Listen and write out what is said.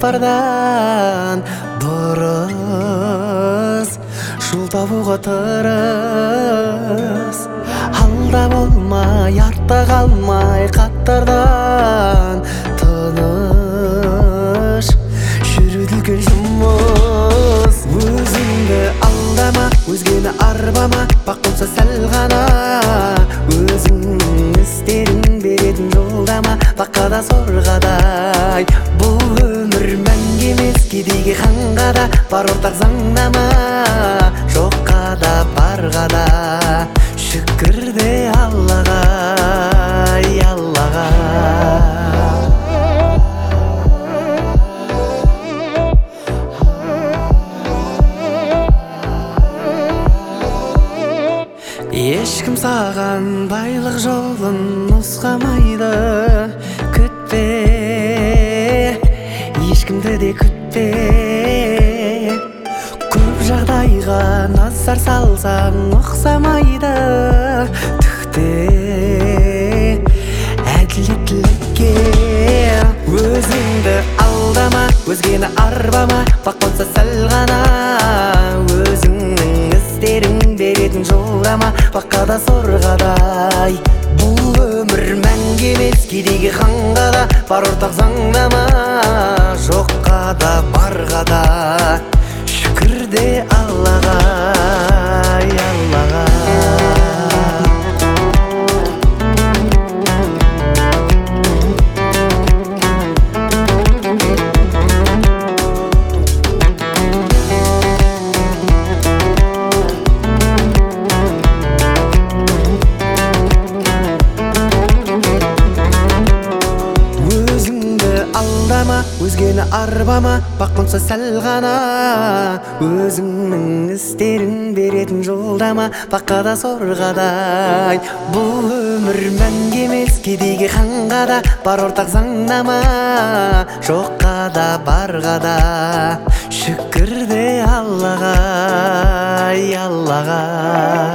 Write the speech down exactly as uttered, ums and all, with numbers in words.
каптардан дұрыс жол табуға тырыс. Алда болмай, артта қалмай, қаттардан тыныш жүруді үлкен жұмыс. Өзіңді алдама, өзгені арбама, бақ болса сәл ғана. Өзіңнің істерін беретін жолдама, баққа да сорға да. Бұл өмір мәңгі емес, кедейге ханға да бар ортақ заңнама. Жоққа да барға да шүкір де Аллаға, Аллаға. Ешкім саған байлық жолын нұсқамайды. Күтпе, ешкімді де күтпе. Көп жағдайға назар салсаң ұқсамайды. Түкте әділеттілікке. Өзіңді алдама, өзгені арбама, бақ болса сәл ғана. Өзіңнің істерін беретін жолдама, баққа да сорға да. Бұл өмір мәңгі емес, кедейге ханға да бар ортақ заңнама. Жоққа да барға да шүкір де Аллаға, Аллаға. Алдама, өзгені арбама, бақ болса сәл ғана. Өзіңнің істерін беретін жолдама, баққа да сорға да. Бұл өмір мәңгі емес, кедейге ханға да бар ортақ заңнама. Жоққа да барға да шүкір де Аллаға, Аллаға.